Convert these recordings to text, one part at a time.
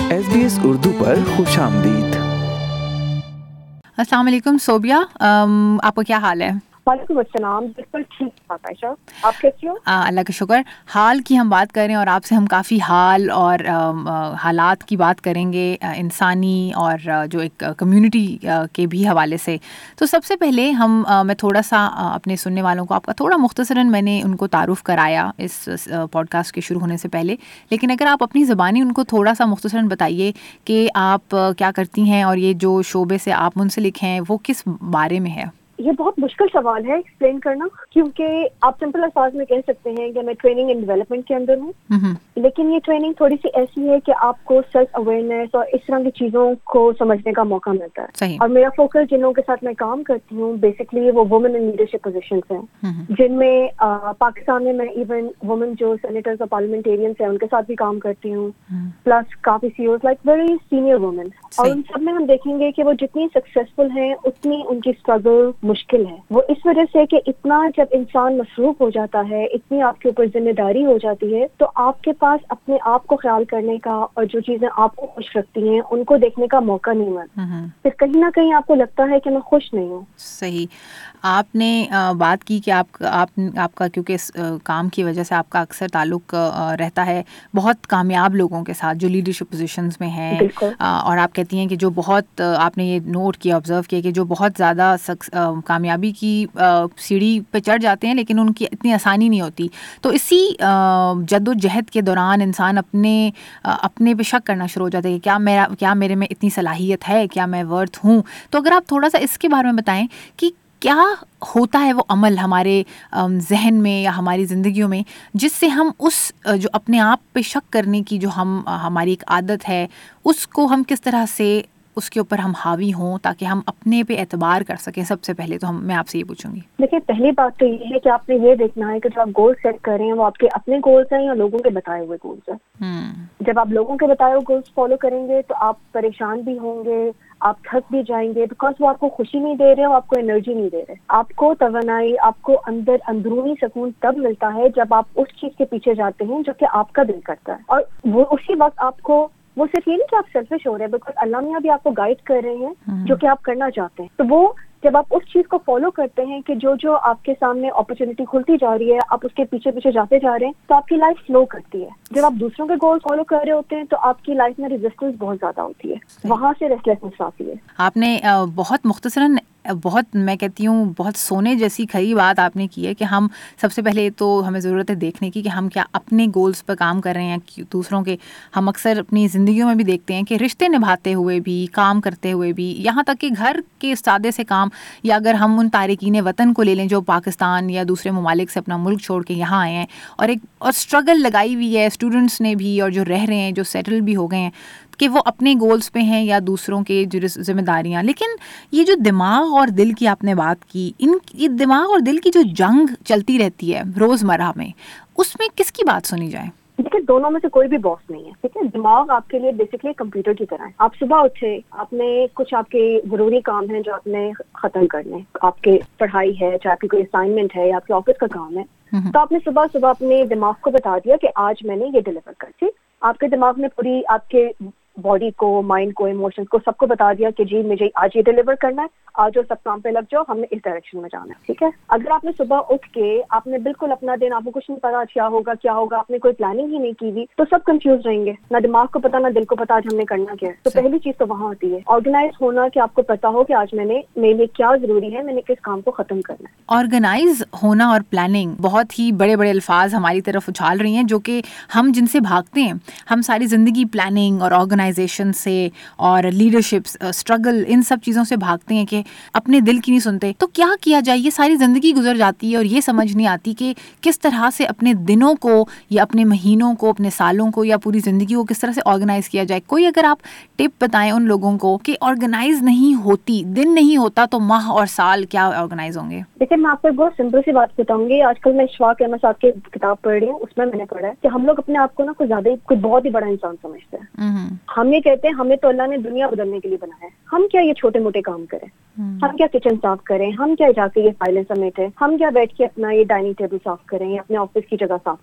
SBS Urdu पर खुश आमदीद। अस्सलाम वालेकुम सोबिया, आपका क्या हाल है? वालेकुम अस्सलाम, बिल्कुल ठीक ठाक आयशा, आप कैसी हो? अल्लाह का शुक्र। हाल की हम बात करें और आपसे हम काफ़ी हाल और हालात की बात करेंगे, इंसानी और जो एक कम्युनिटी के भी हवाले से। तो सबसे पहले मैं थोड़ा सा अपने सुनने वालों को आपका थोड़ा मुख्तसरन मैंने उनको तारुफ़ कराया इस पॉडकास्ट के शुरू होने से पहले, लेकिन अगर आप अपनी ज़बानी उनको थोड़ा सा मुख्तसरन बताइए कि आप क्या करती हैं और ये जो शोबे से आप मुंसलिक हैं वो किस बारे में है। ये बहुत मुश्किल सवाल है एक्सप्लेन करना, क्योंकि आप सिंपल अल्फाज में कह सकते हैं कि मैं ट्रेनिंग एंड डेवलपमेंट के अंदर हूँ, लेकिन ये ट्रेनिंग थोड़ी सी ऐसी है कि आपको सेल्फ अवेयरनेस और इस तरह की चीज़ों को समझने का मौका मिलता है। और मेरा फोकस जिन लोगों के साथ मैं काम करती हूँ बेसिकली वो वुमेन इन लीडरशिप पोजीशंस हैं, जिनमें पाकिस्तान में मैं इवन वुमेन जो सेनेटर्स और पार्लियामेंटेरियंस हैं उनके साथ भी काम करती हूँ, प्लस काफी CEOs like very senior women. और उन सब में हम देखेंगे कि वो जितनी सक्सेसफुल हैं उतनी उनकी स्ट्रगल मुश्किल है। वो इस वजह से कि इतना जब इंसान मसरूफ हो जाता है, इतनी आपके ऊपर जिम्मेदारी हो जाती है, तो आपके पास अपने आप को ख्याल करने का और जो चीजें आपको खुश रखती हैं उनको देखने का मौका नहीं मिलता। फिर कहीं ना कहीं आपको लगता है कि मैं खुश नहीं हूँ। सही। आपने बात की कि आपका क्योंकि काम की वजह से आपका अक्सर ताल्लुक रहता है बहुत कामयाब लोगों के साथ जो लीडरशिप पोजीशंस में हैं, और आप कहती हैं कि जो बहुत आपने ये नोट किया, ऑब्जर्व किया कि जो बहुत ज़्यादा कामयाबी की सीढ़ी पे चढ़ जाते हैं लेकिन उनकी इतनी आसानी नहीं होती। तो इसी जद्दोजहद के दौरान इंसान अपने पे शक करना शुरू हो जाता है कि क्या मेरे में इतनी सलाहियत है, क्या मैं वर्थ हूँ। तो अगर आप थोड़ा सा इसके बारे में बताएं कि क्या होता है वो अमल हमारे जहन में या हमारी ज़िंदगियों में जिससे हम उस जो अपने आप पे शक करने की जो हमारी एक आदत है उसको हम किस तरह से उसके ऊपर हम हावी हों ताकि हम अपने पे एतबार कर सकें। सबसे पहले तो मैं आपसे ये पूछूंगी। देखिए, पहली बात तो ये है कि आपने ये देखना है कि जो आप गोल सेट कर रहे हैं वो आपके अपने गोल्स हैं या लोगों के बताए हुए गोल्स हैं। जब आप लोगों के बताए हुए गोल्स फॉलो करेंगे तो आप परेशान भी होंगे, आप थक भी जाएंगे, बिकॉज वो आपको खुशी नहीं दे रहे हो, आपको एनर्जी नहीं दे रहे। आपको तवनाई, आपको अंदरूनी सुकून तब मिलता है जब आप उस चीज के पीछे जाते हैं जो कि आपका दिल करता है, और वो उसी वक्त आपको वो सिर्फ ये नहीं कि आप सेल्फिश हो रहे हैं, बिकॉज अल्लाह मियां भी आपको गाइड कर रहे हैं जो कि आप करना चाहते हैं। तो वो जब आप उस चीज को फॉलो करते हैं कि जो आपके सामने अपॉर्चुनिटी खुलती जा रही है आप उसके पीछे पीछे जाते जा रहे हैं, तो आपकी लाइफ फ्लो करती है। जब आप दूसरों के गोल फॉलो कर रहे होते हैं तो आपकी लाइफ में रेजिस्टेंस बहुत ज्यादा होती है, वहां से रेस्टलेसनेस आती है। आपने बहुत मुख्तसरन मैं कहती हूँ बहुत सोने जैसी खरी बात आपने की है कि हम सबसे पहले तो हमें ज़रूरत है देखने की कि हम क्या अपने गोल्स पर काम कर रहे हैं कि दूसरों के। हम अक्सर अपनी ज़िंदगियों में भी देखते हैं कि रिश्ते निभाते हुए भी, काम करते हुए भी, यहाँ तक कि घर के सादे से काम, या अगर हम उन तारिकीन वतन को ले लें जो पाकिस्तान या दूसरे ममालिक से अपना मुल्क छोड़ के यहाँ आए हैं और स्ट्रगल लगाई हुई है स्टूडेंट्स ने भी, और जो रह रहे हैं, जो सेटल भी हो गए हैं, कि वो अपने गोल्स पे हैं या दूसरों के जो जिम्मेदारियाँ। लेकिन ये जो दिमाग और दिल की आपने बात की, ये दिमाग और दिल की जो जंग चलती रहती है रोज़मर्रा में, उसमें किसकी बात सुनी जाए? देखिए, दोनों में से कोई भी बॉस नहीं है, ठीक है। दिमाग आपके लिए बेसिकली कंप्यूटर की तरह है। आप सुबह उठे, आपने कुछ आपके जरूरी काम है जो आपने खत्म करने, आपके पढ़ाई है, चाहे आपकी कोई असाइनमेंट है या आपके ऑफिस का काम है, तो आपने सुबह सुबह अपने दिमाग को बता दिया कि आज मैंने ये डिलीवर कर दी। आपके दिमाग ने पूरी आपके बॉडी को, माइंड को, इमोशंस को, सबको बता दिया कि जी मुझे आज ये डिलीवर करना है, आज जो सब काम पे लग जाओ, हमने इस डायरेक्शन में जाना है, ठीक है। अगर आपने सुबह उठ के आपने बिल्कुल अपना दिन, आपको कुछ नहीं पता क्या होगा, आपने कोई प्लानिंग ही नहीं की हुई, तो सब कंफ्यूज रहेंगे, ना दिमाग को पता ना दिल को पता आज हमने करना क्या है। तो पहली चीज तो वहां होती है ऑर्गेनाइज होना, कि आपको पता हो कि आज मेरे लिए क्या जरूरी है, मैंने किस काम को खत्म करना है। ऑर्गेनाइज होना और प्लानिंग बहुत ही बड़े बड़े अल्फाज हमारी तरफ उछाल रही हैं जो कि हम जिनसे भागते हैं। हम सारी जिंदगी प्लानिंग और ऑर्गेनाइजेशन से और लीडरशिप स्ट्रगल इन सब चीज़ों से भागते हैं कि अपने दिल की नहीं सुनते। तो क्या किया जाए? ये सारी ज़िंदगी गुजर जाती है और ये समझ नहीं आती कि किस तरह से अपने दिनों को या अपने महीनों को, अपने सालों को या पूरी ज़िंदगी को किस तरह से ऑर्गेनाइज किया जाए। कोई अगर आप टिप बताएं उन लोगों को कि ऑर्गेनाइज नहीं होती, दिन नहीं होता तो माह और साल क्या ऑर्गेनाइज होंगे? देखिए, मैं आपको एक बहुत सिंपल सी बात बताऊंगी। आजकल मैं इशफाक अहमद साहब की किताब पढ़ रही हूँ, उसमें मैंने पढ़ा है कि हम लोग अपने आप को ना कोई बहुत ही बड़ा इंसान समझते हैं। हम ये कहते हैं हमें तो अल्लाह ने दुनिया बदलने के लिए बनाया है, हम क्या ये छोटे मोटे काम करें, हम क्या किचन साफ करें, हम क्या जाके ये फाइलें समेटें, हम क्या बैठ के अपना ये डाइनिंग टेबल साफ करें या अपने ऑफिस की जगह साफ करें।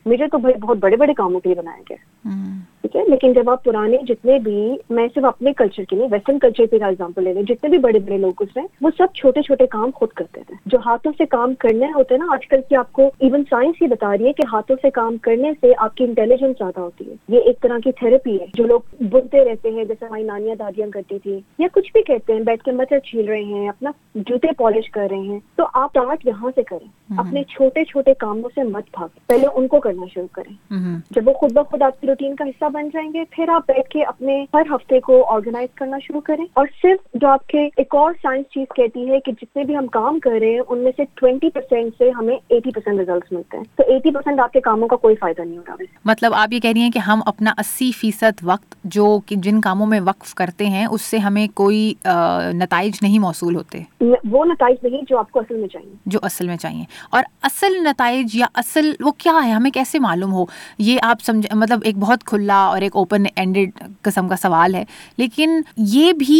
مجھے تو بھائی بہت بڑے بڑے کاموں کے لیے بنایا گیا، ٹھیک ہے. لیکن جب آپ پرانے جتنے بھی، میں صرف اپنے کلچر کے لیے ویسٹرن کلچر پہ ایگزامپل لے لیں، جتنے بھی بڑے بڑے لوگ اس میں وہ سب چھوٹے چھوٹے کام خود کرتے تھے. جو ہاتھوں سے کام کرنے ہوتے ہیں نا، آج کل کی آپ کو ایون سائنس ہی بتا رہی ہے کہ ہاتھوں سے کام کرنے سے آپ کی انٹیلیجنس زیادہ ہوتی ہے. یہ ایک طرح کی تھراپی ہے. جو لوگ بنتے رہتے ہیں جیسے ہماری نانیاں دادیاں کرتی تھی، یا کچھ بھی کہتے ہیں، بیٹھ کے مٹر چھیل رہے ہیں، اپنا جوتے پالش کر رہے ہیں، تو آپ اسٹارٹ یہاں سے کریں. اپنے چھوٹے چھوٹے کاموں سے مت بھاگیں، پہلے ان کو کرنا شروع کریں. جب وہ خود بخود آپ کی روٹین کا حصہ بن جائیں گے، پھر آپ بیٹھ کے اپنے ہر ہفتے کو آرگنائز کرنا شروع کریں. اور صرف جو آپ کے ایک اور سائنس چیز کہتی ہے کہ جتنے بھی ہم کام کر رہے ہیں ان میں سے 20% سے ہمیں 80% ریزلٹس ملتے ہیں. تو 80% آپ کے کاموں کا کوئی فائدہ نہیں ہوتا. مطلب آپ یہ کہہ رہی ہیں کہ ہم اپنا 80% وقت جو کہ جن کاموں میں وقف کرتے ہیں اس سے ہمیں کوئی نتائج نہیں موصول ہوتے، وہ نتائج نہیں جو آپ کو اصل میں چاہیے، جو اصل میں چاہیے. اور اصل نتائج یا اصل وہ کیا ہے ہمیں کیسے معلوم ہو؟ یہ آپ سمجھ، مطلب ایک بہت کھلا اور ایک اوپن اینڈڈ قسم کا سوال ہے، لیکن یہ بھی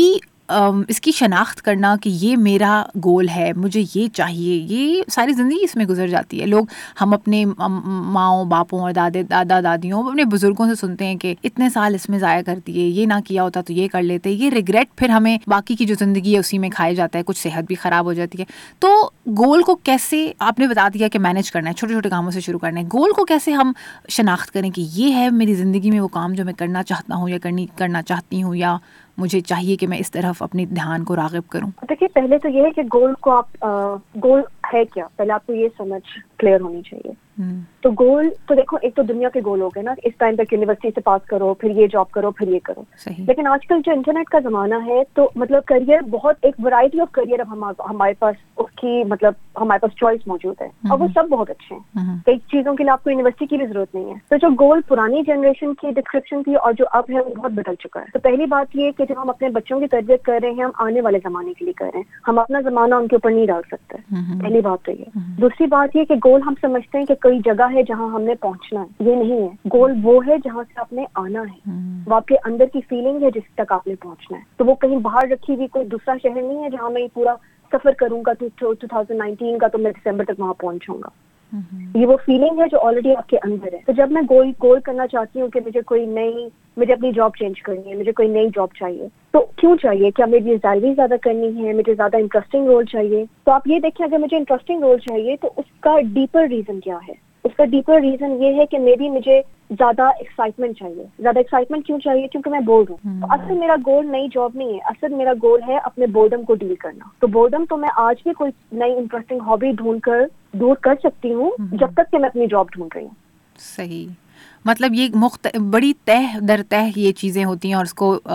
اس کی شناخت کرنا کہ یہ میرا گول ہے، مجھے یہ چاہیے، یہ ساری زندگی اس میں گزر جاتی ہے. لوگ، ہم اپنے ماؤں باپوں اور دادا دادیوں، اپنے بزرگوں سے سنتے ہیں کہ اتنے سال اس میں ضائع کر دیے، یہ نہ کیا ہوتا تو یہ کر لیتے. یہ ریگریٹ پھر ہمیں باقی کی جو زندگی ہے اسی میں کھایا جاتا ہے، کچھ صحت بھی خراب ہو جاتی ہے. تو گول کو کیسے، آپ نے بتا دیا کہ مینیج کرنا ہے، چھوٹے چھوٹے کاموں سے شروع کرنا ہے، گول کو کیسے ہم شناخت کریں کہ یہ ہے میری زندگی میں وہ کام جو میں کرنا چاہتا ہوں یا کرنا چاہتی ہوں، یا مجھے چاہیے کہ میں اس طرف اپنے دھیان کو راغب کروں؟ دیکھیے، پہلے تو یہ ہے کہ گول کو آپ گول ہے کیا، پہلے آپ کو یہ سمجھ کلیئر ہونی چاہیے. تو گول تو دیکھو، ایک تو دنیا کے گول ہو گئے نا، اس ٹائم تک یونیورسٹی سے پاس کرو، پھر یہ جاب کرو، پھر یہ کرو. لیکن آج کل جو انٹرنیٹ کا زمانہ ہے، تو مطلب کریئر بہت، ایک ورائٹی آف کریئر اب ہمارے پاس اس کی، مطلب ہمارے پاس چوائس موجود ہے، اور وہ سب بہت اچھے ہیں. کئی چیزوں کے لیے آپ کو یونیورسٹی کی بھی ضرورت نہیں ہے. تو جو گول پرانی جنریشن کی ڈسکرپشن تھی اور جو اب ہے وہ بہت بدل چکا ہے. تو پہلی بات یہ کہ جب ہم اپنے بچوں کی تربیت کر رہے ہیں، ہم آنے والے زمانے کے لیے کر رہے ہیں، ہم اپنا زمانہ ان کے اوپر نہیں ڈال سکتے. پہلی بات تو یہ. دوسری بات یہ کہ گول ہم سمجھتے ہیں کہ کوئی جگہ ہے جہاں ہم نے پہنچنا ہے. یہ نہیں ہے. گول وہ ہے جہاں سے آپ نے آنا ہے، وہ آپ کے اندر کی فیلنگ ہے جس تک آپ نے پہنچنا ہے. تو وہ کہیں باہر رکھی ہوئی کوئی دوسرا شہر نہیں ہے جہاں میں پورا سفر کروں گا 2019 کا تو میں دسمبر تک وہاں پہنچوں گا. یہ وہ فیلنگ ہے جو آلریڈی آپ کے اندر ہے. تو جب میں گول کرنا چاہتی ہوں کہ مجھے اپنی جاب چینج کرنی ہے، مجھے کوئی نئی جاب چاہیے، تو کیوں چاہیے؟ کیا میری سیلری زیادہ کرنی ہے؟ مجھے زیادہ انٹرسٹنگ رول چاہیے؟ تو آپ یہ دیکھیں، اگر مجھے انٹرسٹنگ رول چاہیے تو اس کا ڈیپر ریزن کیا ہے؟ اس کا ڈیپر ریزن یہ ہے کہ مجھے زیادہ ایکسائٹمنٹ چاہیے. زیادہ ایکسائٹمنٹ کیوں چاہیے؟ کیونکہ میں بورڈ ہوں. تو اصل میرا گول نئی جاب نہیں ہے، اصل میرا گول ہے اپنے بورڈم کو ڈیل کرنا. تو بورڈم تو میں آج بھی کوئی نئی انٹرسٹنگ ہابی ڈھونڈ کر دور کر سکتی ہوں جب تک کہ میں اپنی جاب ڈھونڈ رہی ہوں. صحیح. مطلب یہ بڑی تہ در تہ یہ چیزیں ہوتی ہیں اور اس کو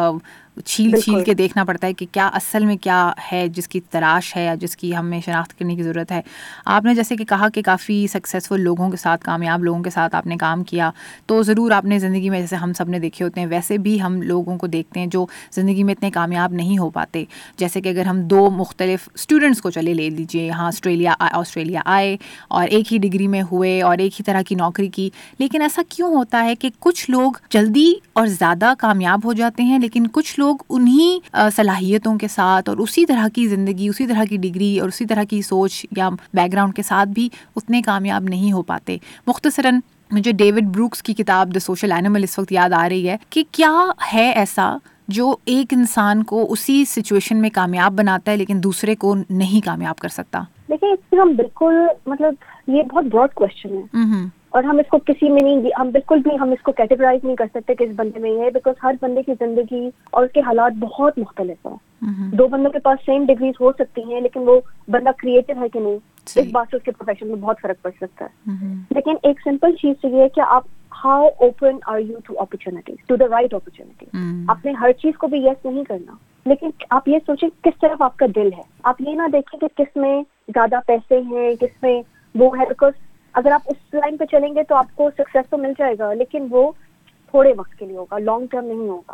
چھیل کے دیکھنا پڑتا ہے کہ کیا اصل میں کیا ہے جس کی تلاش ہے یا جس کی ہمیں شناخت کرنے کی ضرورت ہے. آپ نے جیسے کہ کہا کہ کافی سکسیزفل لوگوں کے ساتھ، کامیاب لوگوں کے ساتھ آپ نے کام کیا، تو ضرور آپ نے زندگی میں، جیسے ہم سب نے دیکھے ہوتے ہیں، ویسے بھی ہم لوگوں کو دیکھتے ہیں جو زندگی میں اتنے کامیاب نہیں ہو پاتے. جیسے کہ اگر ہم دو مختلف اسٹوڈنٹس کو لے لیجیے، یہاں آسٹریلیا آئے اور ایک ہی ڈگری میں ہوئے اور ایک ہی طرح کی نوکری کی، لیکن ایسا کیوں ہوتا ہے کہ کچھ لوگ جلدی اور زیادہ کامیاب ہو جاتے ہیں، لیکن کچھ لوگ انہی صلاحیتوں کے ساتھ اور اسی طرح کی زندگی، اسی طرح کی ڈگری اور اسی طرح کی سوچ یا بیک گراؤنڈ کے ساتھ بھی اتنے کامیاب نہیں ہو پاتے؟ مختصراً مجھے ڈیوڈ بروکس کی کتاب دی سوشل اینیمل اس وقت یاد آ رہی ہے کہ کیا ہے ایسا جو ایک انسان کو اسی سچویشن میں کامیاب بناتا ہے لیکن دوسرے کو نہیں کامیاب کر سکتا؟ دیکھیں، اس سے ہم بالکل، مطلب یہ بہت براڈ کوشچن ہے، اور ہم اس کو کسی میں نہیں، ہم بالکل بھی ہم اس کو کیٹیگرائز نہیں کر سکتے کہ اس بندے میں یہ ہے، بیکاز ہر بندے کی زندگی اور اس کے حالات بہت مختلف ہیں. دو بندوں کے پاس سیم ڈگریز ہو سکتی ہیں، لیکن وہ بندہ کریٹو ہے کہ نہیں، اس بات سے اس کے پروفیشن میں بہت فرق پڑ سکتا ہے. لیکن ایک سمپل چیز تو یہ ہے کہ آپ how open are you to opportunities, to the right opportunity. آپ نے ہر چیز کو بھی یس نہیں کرنا، لیکن آپ یہ سوچیں کس طرف آپ کا دل ہے. آپ یہ نہ دیکھیں کہ کس میں زیادہ پیسے ہیں، کس میں وہ ہے، بیکاز اگر آپ اس لائن پہ چلیں گے تو آپ کو سکسیس تو مل جائے گا، لیکن وہ تھوڑے وقت کے لیے ہوگا، لانگ ٹرم نہیں ہوگا.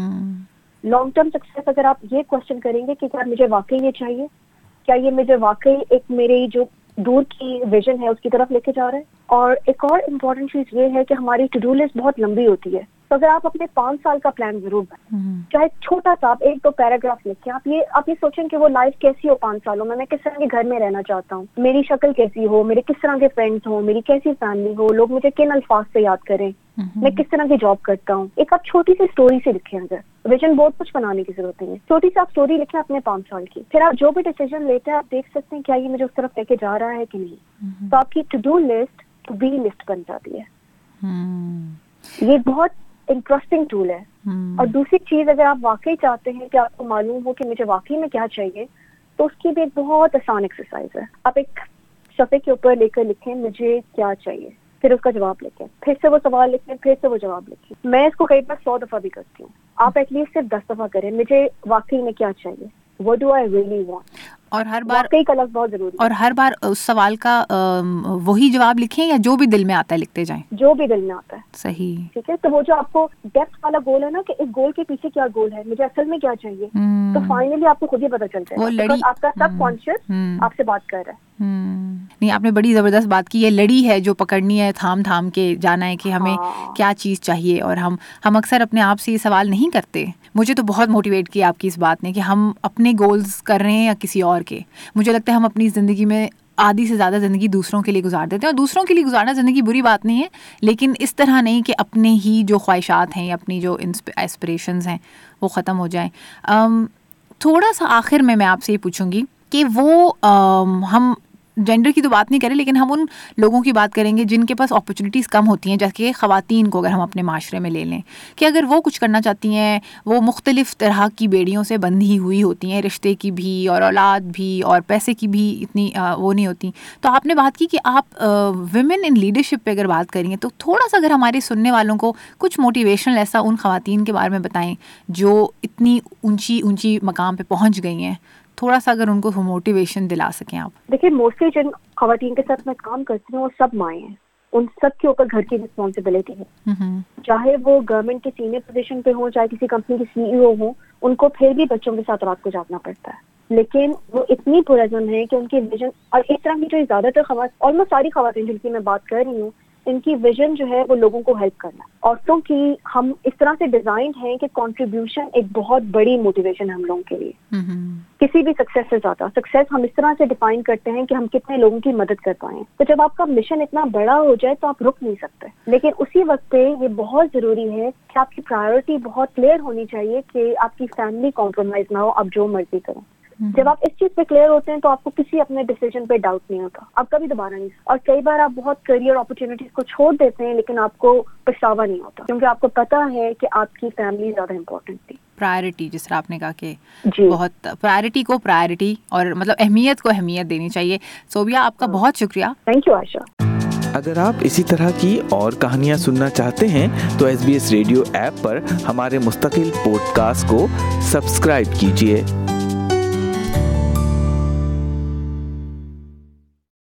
لانگ ٹرم سکسیس اگر آپ یہ کوشچن کریں گے کہ کیا مجھے واقعی یہ چاہیے، کیا یہ مجھے واقعی ایک میری جو دور کی ویژن ہے اس کی طرف لے کے جا رہا ہے. اور ایک اور امپورٹنٹ چیز یہ ہے کہ ہماری ٹو ڈو لسٹ بہت لمبی ہوتی ہے. تو اگر آپ اپنے 5 سال کا پلان ضرور بنائیں, چاہے چھوٹا سا آپ 1-2 پیراگراف لکھیں, آپ یہ سوچیں کہ وہ لائف کیسی ہو 5 سالوں میں کس طرح کے گھر میں رہنا چاہتا ہوں, میری شکل کیسی ہو, میرے کس طرح کے فرینڈس ہوں, میری کیسی فیملی ہو, لوگ مجھے کن الفاظ سے یاد کریں, میں کس طرح کی جاب کرتا ہوں. ایک آپ چھوٹی سی اسٹوری سے لکھیں, اگر ویژن بہت کچھ بنانے کی ضرورت نہیں ہے, چھوٹی سی آپ اسٹوری لکھیں اپنے 5 سال کی. پھر آپ جو بھی ڈیسیژن لیتے ہیں آپ دیکھ سکتے ہیں کیا یہ مجھے اس طرف لے کے جا رہا ہے کہ نہیں. تو آپ کی to do list to be list بن جاتی ہے. یہ بہت انٹرسٹنگ ٹول ہے. اور دوسری چیز, اگر آپ واقعی چاہتے ہیں کہ آپ کو معلوم ہو کہ مجھے واقعی میں کیا چاہیے, تو اس کی بھی ایک بہت آسان ایکسرسائز ہے. آپ ایک صفحے کے اوپر لے کر لکھیں مجھے کیا چاہیے, پھر اس کا جواب لکھیں, پھر سے وہ سوال لکھیں, پھر سے وہ جواب لکھیں. میں اس کو کئی بار 100 دفعہ بھی کرتی ہوں. آپ ایٹ لیسٹ صرف 10 دفعہ کریں مجھے واقعی میں کیا چاہیے, what do I really want. اور ہر بار واقعی کا لفظ بہت ضروری ہے. اور ہر بار اس سوال کا وہی جواب لکھیں یا جو بھی دل میں آتا ہے لکھتے جائیں, جو بھی دل میں آتا ہے. صحیح, ٹھیک ہے. تو وہ جو آپ کو ڈیپتھ والا گول ہے نا کہ اس گول کے پیچھے کیا گول ہے, مجھے اصل میں کیا چاہیے, تو فائنلی آپ کو خود ہی پتا چلتا ہے بیکاز آپ کا سب کانشیس آپ سے بات کر رہا ہے. نہیں, آپ نے بڑی زبردست بات کی. یہ لڑی ہے جو پکڑنی ہے, تھام تھام کے جانا ہے کہ ہمیں کیا چیز چاہیے. اور ہم اکثر اپنے آپ سے یہ سوال نہیں کرتے. مجھے تو بہت موٹیویٹ کیا آپ کی اس بات نے کہ ہم اپنے گولز کر رہے ہیں یا کسی اور کے. مجھے لگتا ہے ہم اپنی زندگی میں آدھی سے زیادہ زندگی دوسروں کے لیے گزار دیتے ہیں, اور دوسروں کے لیے گزارنا زندگی بری بات نہیں ہے, لیکن اس طرح نہیں کہ اپنے ہی جو خواہشات ہیں یا اپنی جو ایسپریشنز ہیں وہ ختم ہو جائیں. تھوڑا سا آخر میں آپ سے یہ پوچھوں گی کہ وہ ہم جینڈر کی تو بات نہیں کریں, لیکن ہم ان لوگوں کی بات کریں گے جن کے پاس اپرچونیٹیز کم ہوتی ہیں, جیسے کہ خواتین کو اگر ہم اپنے معاشرے میں لے لیں, کہ اگر وہ کچھ کرنا چاہتی ہیں, وہ مختلف طرح کی بیڑیوں سے بندھی ہوئی ہوتی ہیں, رشتے کی بھی اور اولاد بھی اور پیسے کی بھی اتنی وہ نہیں ہوتی. تو آپ نے بات کی کہ آپ ویمن ان لیڈرشپ پہ اگر بات کریں گے, تو تھوڑا سا اگر ہمارے سننے والوں کو کچھ موٹیویشنل ایسا ان خواتین کے بارے میں بتائیں جو اتنی اونچی مقام پہ پہنچ گئی ہیں, تھوڑا سا اگر ان کو موٹیویشن دلا سکیں آپ. دیکھیے, موسٹلی جن خواتین کے ساتھ میں کام کرتی ہوں وہ سب مائیں ہیں, ان سب کے اوپر گھر کی رسپانسبلٹی ہے, چاہے وہ گورنمنٹ کے سینئر پوزیشن پہ ہوں, چاہے کسی کمپنی کے CEO ہوں, ان کو پھر بھی بچوں کے ساتھ رات کو جاگنا پڑتا ہے. لیکن وہ اتنی پرعزم ہے کہ ان کی ویژن, اور اس طرح کی جو زیادہ تر خواتین, آلموسٹ ساری خواتین جن کی میں بات کر رہی ہوں, ان کی ویژن جو ہے وہ لوگوں کو ہیلپ کرنا. عورتوں کی ہم اس طرح سے ڈیزائنڈ ہیں کہ کنٹریبیوشن ایک بہت بڑی موٹیویشن ہے ہم لوگوں کے لیے. کسی بھی سکسیس سے زیادہ سکسیس ہم اس طرح سے ڈیفائن کرتے ہیں کہ ہم کتنے لوگوں کی مدد کر پائیں. تو جب آپ کا مشن اتنا بڑا ہو جائے تو آپ رک نہیں سکتے, لیکن اسی وقت پہ یہ بہت ضروری ہے کہ آپ کی پرائیورٹی بہت کلیئر ہونی چاہیے کہ آپ کی فیملی کمپرومائز نہ ہو, آپ جو مرضی کریں. جب آپ اس چیز پہ کلیئر ہوتے ہیں تو آپ کو کسی اپنے ڈیسیژن پہ ڈاؤٹ نہیں ہوتا, آپ کبھی دوبارہ نہیں. اور کئی بار آپ بہت کریئر اپرچونیٹیز کو چھوڑ دیتے ہیں لیکن آپ کو پچھتاوا نہیں ہوتا, کیونکہ آپ کو پتا ہے کہ آپ کی فیملی زیادہ امپورٹنٹ تھی. پرائرٹی, جس طرح آپ نے کہا کہ بہت پرائرٹی کو پرائرٹی اور مطلب اہمیت کو اہمیت دینی چاہیے. صوبیہ, آپ کا بہت شکریہ. Thank you Ayesha. اگر آپ اسی طرح کی اور کہانیاں سننا چاہتے ہیں تو SBS ریڈیو ایپ پر ہمارے مستقل پوڈ کاسٹ کو سبسکرائب کیجیے.